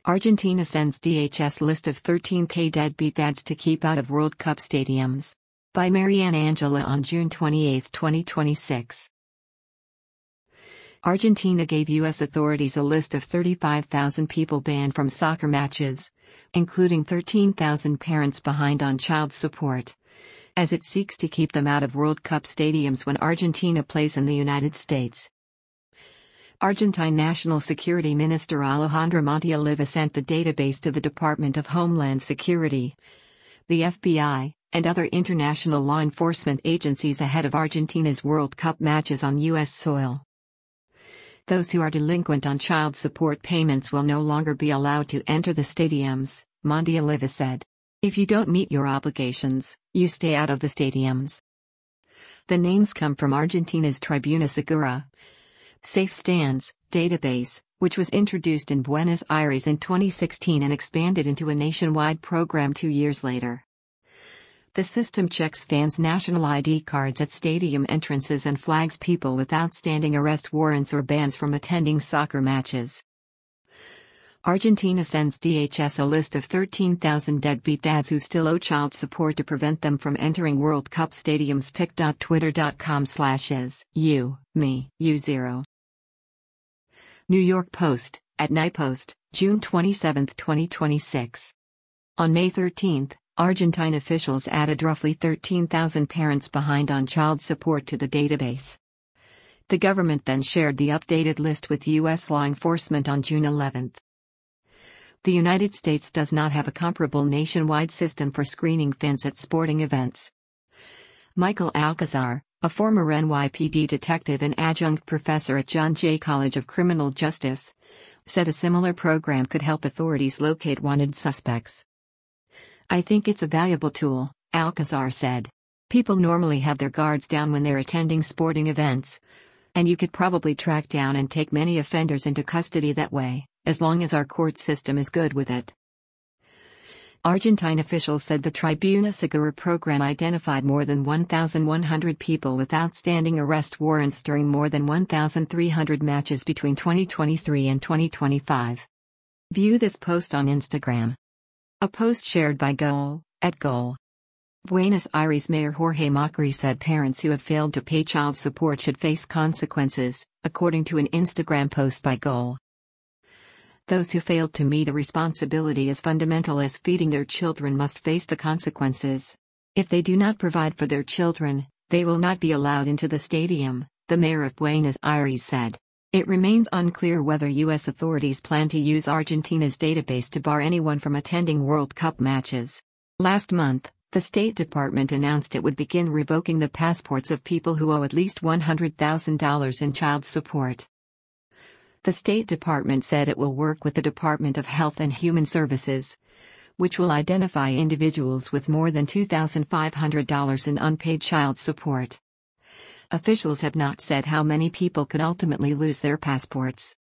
Argentina sends DHS list of 13K deadbeat dads to keep out of World Cup stadiums. By Marianne Angela on June 28, 2026. Argentina gave U.S. authorities a list of 35,000 people banned from soccer matches, including 13,000 parents behind on child support, as it seeks to keep them out of World Cup stadiums when Argentina plays in the United States. Argentine National Security Minister Alejandro Montioliva sent the database to the Department of Homeland Security, the FBI, and other international law enforcement agencies ahead of Argentina's World Cup matches on U.S. soil. Those who are delinquent on child support payments will no longer be allowed to enter the stadiums, Montioliva said. If you don't meet your obligations, you stay out of the stadiums. The names come from Argentina's Tribuna Segura, Safe Stands, database, which was introduced in Buenos Aires in 2016 and expanded into a nationwide program 2 years later. The system checks fans' national ID cards at stadium entrances and flags people with outstanding arrest warrants or bans from attending soccer matches. Argentina sends DHS a list of 13,000 deadbeat dads who still owe child support to prevent them from entering World Cup stadiums. pic.twitter.com/is-you-me-you0. New York Post, at Night Post, June 27, 2026. On May 13, Argentine officials added roughly 13,000 parents behind on child support to the database. The government then shared the updated list with U.S. law enforcement on June 11. The United States does not have a comparable nationwide system for screening fans at sporting events. Michael Alcazar, a former NYPD detective and adjunct professor at John Jay College of Criminal Justice, said a similar program could help authorities locate wanted suspects. I think it's a valuable tool, Alcazar said. People normally have their guards down when they're attending sporting events, and you could probably track down and take many offenders into custody that way, as long as our court system is good with it. Argentine officials said the Tribuna Segura program identified more than 1,100 people with outstanding arrest warrants during more than 1,300 matches between 2023 and 2025. View this post on Instagram. A post shared by Goal, at Goal. Buenos Aires Mayor Jorge Macri said parents who have failed to pay child support should face consequences, according to an Instagram post by Goal. Those who failed to meet a responsibility as fundamental as feeding their children must face the consequences. If they do not provide for their children, they will not be allowed into the stadium, the mayor of Buenos Aires said. It remains unclear whether U.S. authorities plan to use Argentina's database to bar anyone from attending World Cup matches. Last month, the State Department announced it would begin revoking the passports of people who owe at least $100,000 in child support. The State Department said it will work with the Department of Health and Human Services, which will identify individuals with more than $2,500 in unpaid child support. Officials have not said how many people could ultimately lose their passports.